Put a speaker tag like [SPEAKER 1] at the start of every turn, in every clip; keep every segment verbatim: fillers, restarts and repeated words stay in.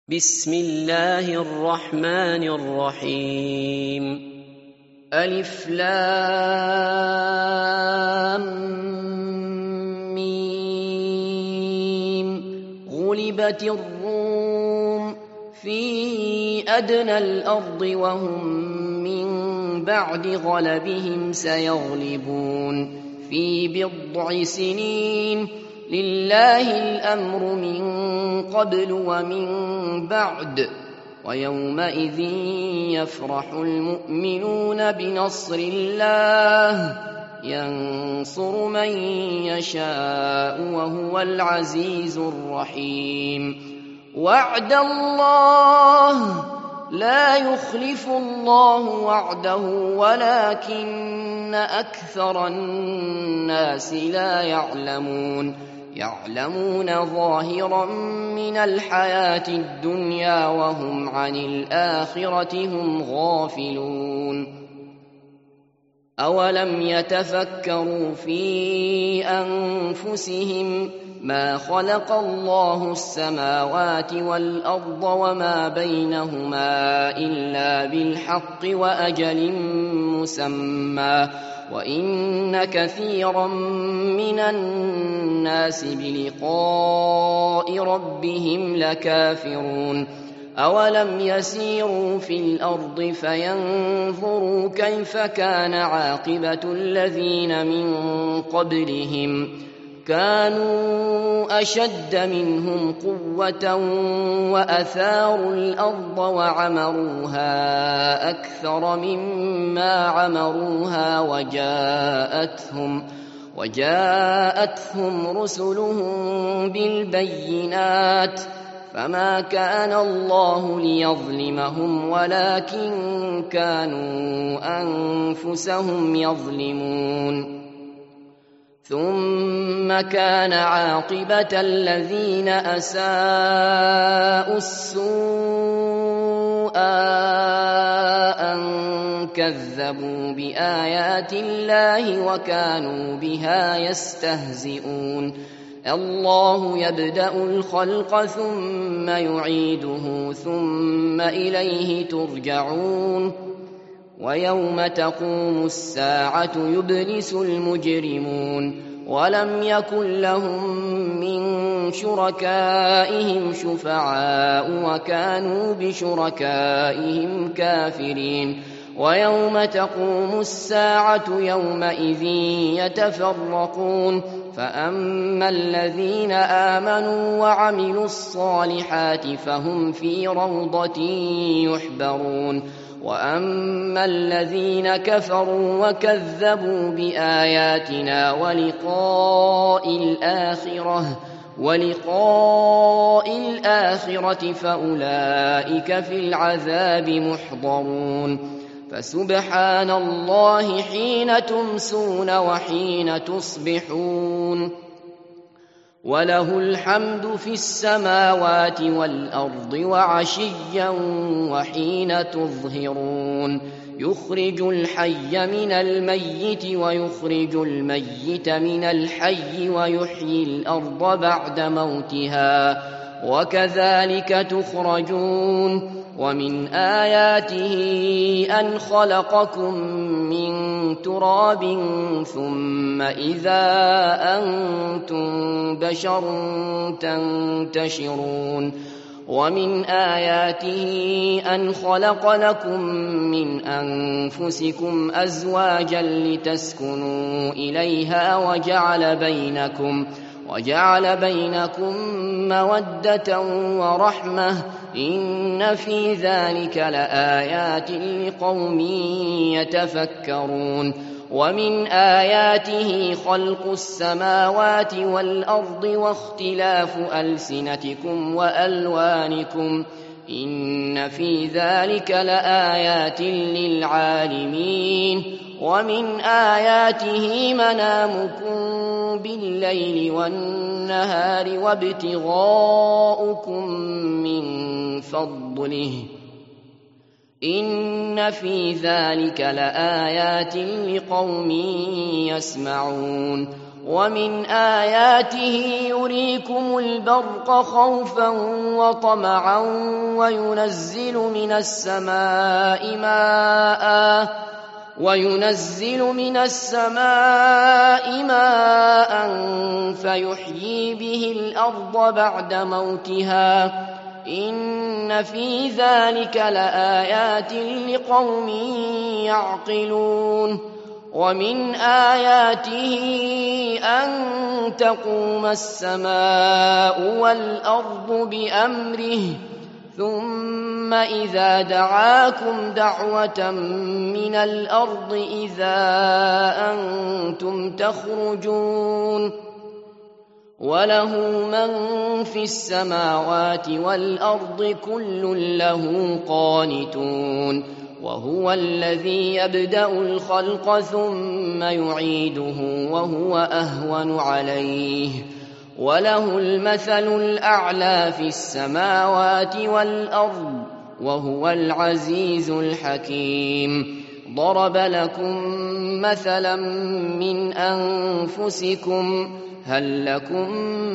[SPEAKER 1] بسم الله الرحمن الرحيم ألف لام ميم غلبت الروم في أدنى الأرض وهم من بعد غلبهم سيغلبون في بضع سنين لله الأمر من قبل ومن بعد ويومئذ يفرح المؤمنون بنصر الله ينصر من يشاء وهو العزيز الرحيم وعد الله لا يخلف الله وعده ولكن أكثر الناس لا يعلمون يعلمون ظاهرا من الحياة الدنيا وهم عن الآخرة هم غافلون أولم يتفكروا في أنفسهم ما خلق الله السماوات والأرض وما بينهما إلا بالحق وأجل مسمى وإن كثيرا من الناس بلقاء ربهم لكافرون أولم يسيروا في الأرض فينظروا كيف كان عاقبة الذين من قبلهم كانوا أشد منهم قوة وأثاروا الأرض وعمروها أكثر مما عمروها وجاءتهم وجاءتهم رسلهم بالبينات فما كان الله ليظلمهم ولكن كانوا أنفسهم يظلمون ثم كان عاقبة الذين أساءوا السوء أن كذبوا بآيات الله وكانوا بها يستهزئون الله يبدأ الخلق ثم يعيده ثم إليه ترجعون ويوم تقوم الساعة يبلس المجرمون ولم يكن لهم من شركائهم شفعاء وكانوا بشركائهم كافرين ويوم تقوم الساعة يومئذ يتفرقون فأما الذين آمنوا وعملوا الصالحات فهم في روضة يحبرون وأما الذين كفروا وكذبوا بآياتنا ولقاء الآخرة ولقاء الآخرة فأولئك في العذاب محضرون فسبحان الله حين تمسون وحين تصبحون وله الحمد في السماوات والأرض وعشيا وحين تظهرون يخرج الحي من الميت ويخرج الميت من الحي ويحيي الأرض بعد موتها وكذلك تخرجون ومن آياته أن خلقكم من تراب ثم إذا أنتم بشر تنتشرون ومن آياته أن خلق لكم من أنفسكم أزواجا لتسكنوا إليها وجعل بينكم وجعل بينكم مودة ورحمة إن في ذلك لآيات لقوم يتفكرون ومن آياته خلق السماوات والأرض واختلاف ألسنتكم وألوانكم إن في ذلك لآيات للعالمين ومن آياته منامكم بالليل والنهار وابتغاؤكم من فضله إن في ذلك لآيات لقوم يسمعون ومن آياته يريكم البرق خوفا وطمعا وينزل من السماء ماء وينزل من السماء ماء فيحيي به الأرض بعد موتها إن في ذلك لآيات لقوم يعقلون ومن آياته أن تقوم السماء والأرض بأمره ثم إذا دعاكم دعوة من الأرض إذا أنتم تخرجون وله من في السماوات والأرض كل له قانتون وهو الذي يبدأ الخلق ثم يعيده وهو أهون عليه وله المثل الأعلى في السماوات والأرض وهو العزيز الحكيم ضرب لكم مثلا من أنفسكم هل لكم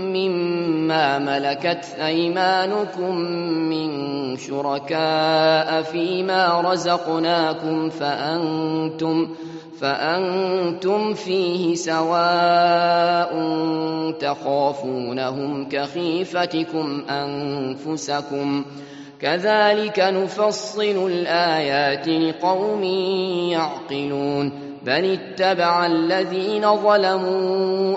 [SPEAKER 1] مما ملكت أيمانكم من شركاء فيما رزقناكم فأنتم فأنتم فيه سواء تخافونهم كخيفتكم أنفسكم كذلك نفصل الآيات لقوم يعقلون بل اتبع الذين ظلموا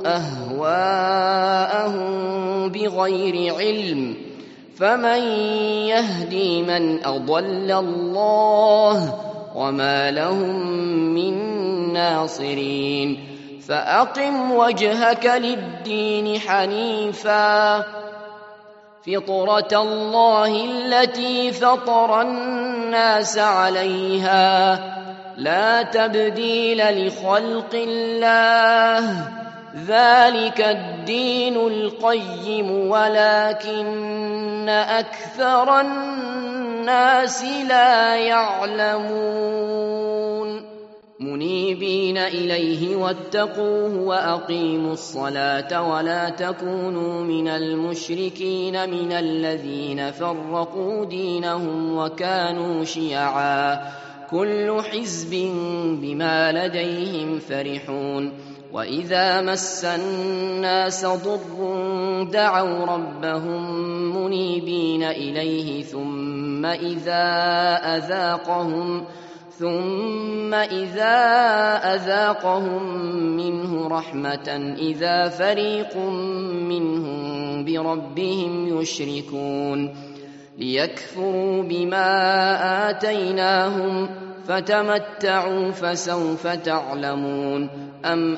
[SPEAKER 1] أهواءهم بغير علم فمن يهدي من أضل الله وما لهم من ناصرين فأقم وجهك للدين حنيفا فطرة الله التي فطر الناس عليها لا تبديل لخلق الله ذلك الدين القيم ولكن أكثر الناس لا يعلمون منيبين إليه واتقوه وأقيموا الصلاة ولا تكونوا من المشركين من الذين فرقوا دينهم وكانوا شيعا كل حزب بما لديهم فرحون وإذا مس الناس ضر دعوا ربهم منيبين إليه ثم إذا أذاقهم ثم إذا أذاقهم منه رحمة إذا فريق منهم بربهم يشركون ليكفروا بما آتيناهم فتمتعوا فسوف تعلمون أم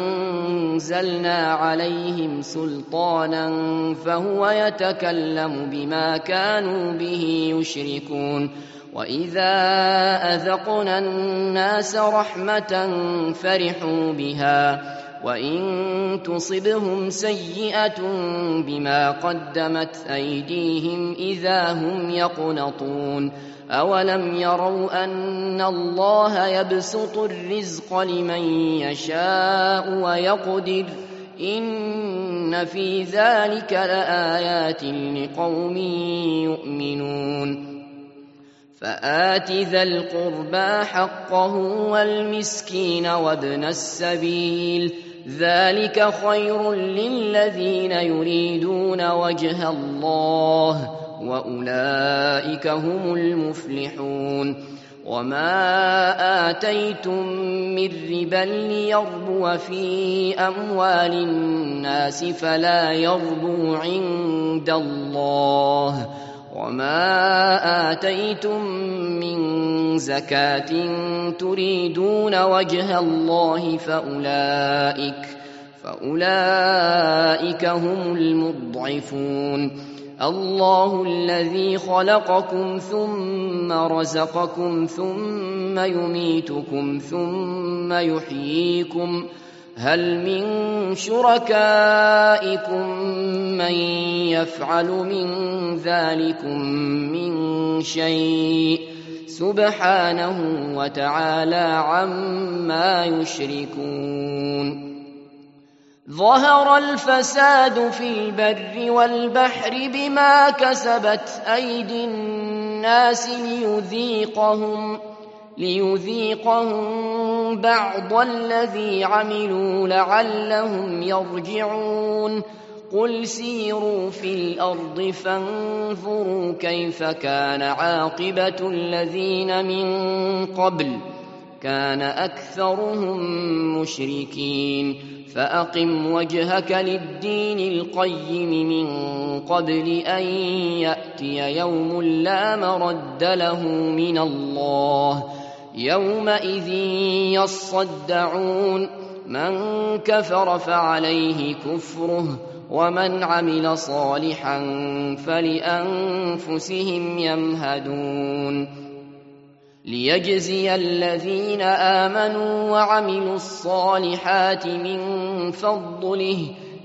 [SPEAKER 1] أنزلنا عليهم سلطانا فهو يتكلم بما كانوا به يشركون وإذا أذقنا الناس رحمة فرحوا بها وإن تصبهم سيئة بما قدمت أيديهم إذا هم يقنطون أولم يروا أن الله يبسط الرزق لمن يشاء ويقدر إن في ذلك لآيات لقوم يؤمنون فآت ذا القربى حقه والمسكين وابن السبيل ذلك خير للذين يريدون وجه الله وأولئك هم المفلحون وما آتيتم من ربا ليربو في أموال الناس فلا يربو عند الله وما آتيتم من زكاة تريدون وجه الله فأولئك فأولئك هم المضعفون الله الذي خلقكم ثم رزقكم ثم يميتكم ثم يحييكم هل من شركائكم من يفعل من ذلكم من شيء سبحانه وتعالى عما يشركون ظهر الفساد في البر والبحر بما كسبت أيدي الناس ليذيقهم, ليذيقهم بعض الذي عملوا لعلهم يرجعون قل سيروا في الأرض فانظروا كيف كان عاقبة الذين من قبل كان أكثرهم مشركين فأقم وجهك للدين القيم من قبل أن يأتي يوم لا مرد له من الله يومئذ يصدعون من كفر فعليه كفره ومن عمل صالحا فلأنفسهم يمهدون ليجزي الذين آمنوا وعملوا الصالحات من فضله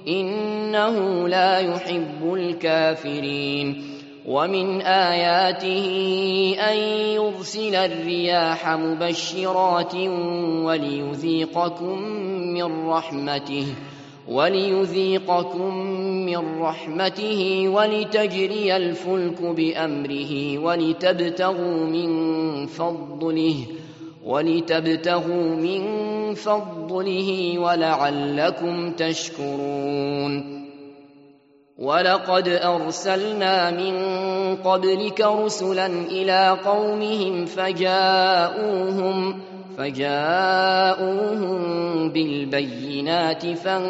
[SPEAKER 1] إنه لا يحب الكافرين ومن آياته أن يرسل الرياح مبشرات وليذيقكم من رحمته وليذيقكم من رحمته ولتجري الفلك بأمره ولتبتغوا من فضله ولتبتغوا من فضله ولعلكم تشكرون ولقد أرسلنا من قبلك رسلا إلى قومهم فجاءوهم فجاءوهم بالبينات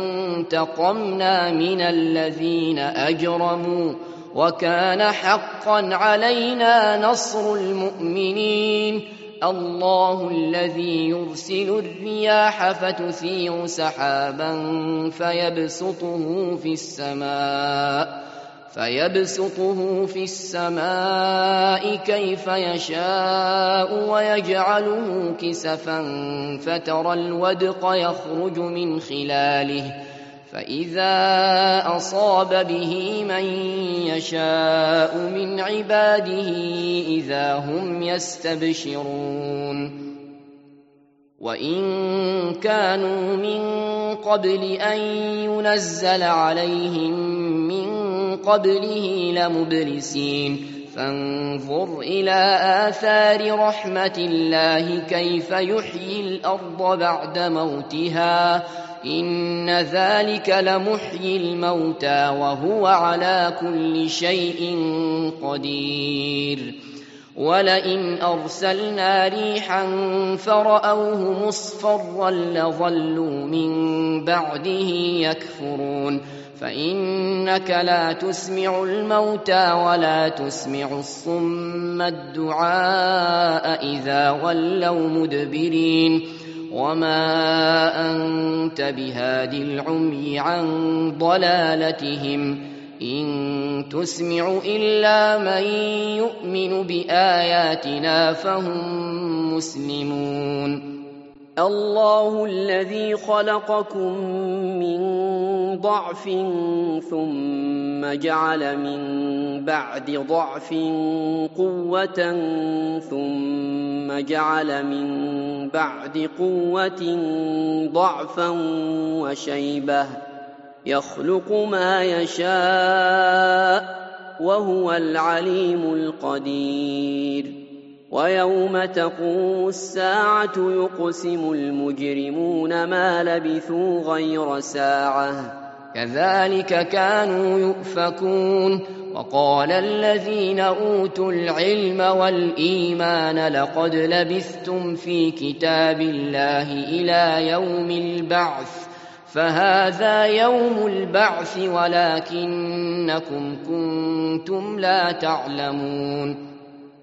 [SPEAKER 1] فانتقمنا من الذين أجرموا وكان حقا علينا نصر المؤمنين الله الذي يرسل الرياح فتثير سحابا فيبسطه في السماء فيبسطه في السماء كيف يشاء ويجعله كسفا فترى الودق يخرج من خلاله فإذا أصاب به من يشاء من عباده إذا هم يستبشرون وإن كانوا من قبل أن ينزل عليهم من قبله لمبلسين فانظر إلى آثار رحمة الله كيف يحيي الأرض بعد موتها إن ذلك لمحيي الموتى وهو على كل شيء قدير ولئن أرسلنا ريحا فرأوه مصفرا لظلوا من بعده يكفرون فإنك لا تسمع الموتى ولا تسمع الصم الدعاء إذا ولوا مدبرين وما أنت بهاد العمي عن ضلالتهم إن تسمع إلا من يؤمن بآياتنا فهم مسلمون الله الذي خلقكم من ضعف ثم جعل من بعد ضعف قوة ثم جعل من بعد قوة ضعفا وشيبة يخلق ما يشاء وهو العليم القدير ويوم تقوم الساعة يقسم المجرمون ما لبثوا غير ساعة كذلك كانوا يؤفكون وقال الذين أوتوا العلم والإيمان لقد لبثتم في كتاب الله إلى يوم البعث فهذا يوم البعث ولكنكم كنتم لا تعلمون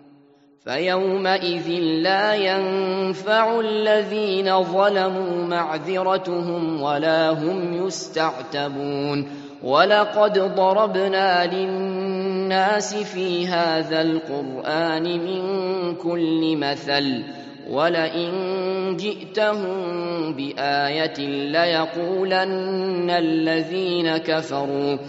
[SPEAKER 1] فيومئذ لا ينفع الذين ظلموا معذرتهم ولا هم يستعتبون ولقد ضربنا للناس في هذا القرآن من كل مثل ولئن جئتهم بآية ليقولن الذين كفروا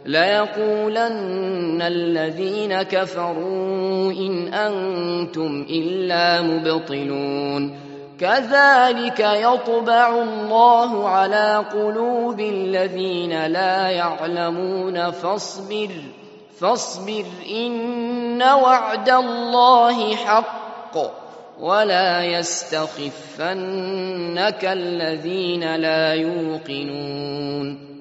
[SPEAKER 1] ليقولن الذين كفروا إن أنتم إلا مبطلون كذلك يطبع الله على قلوب الذين لا يعلمون فاصبر فاصبر إن وعد الله حق ولا يستخفنك الذين لا يوقنون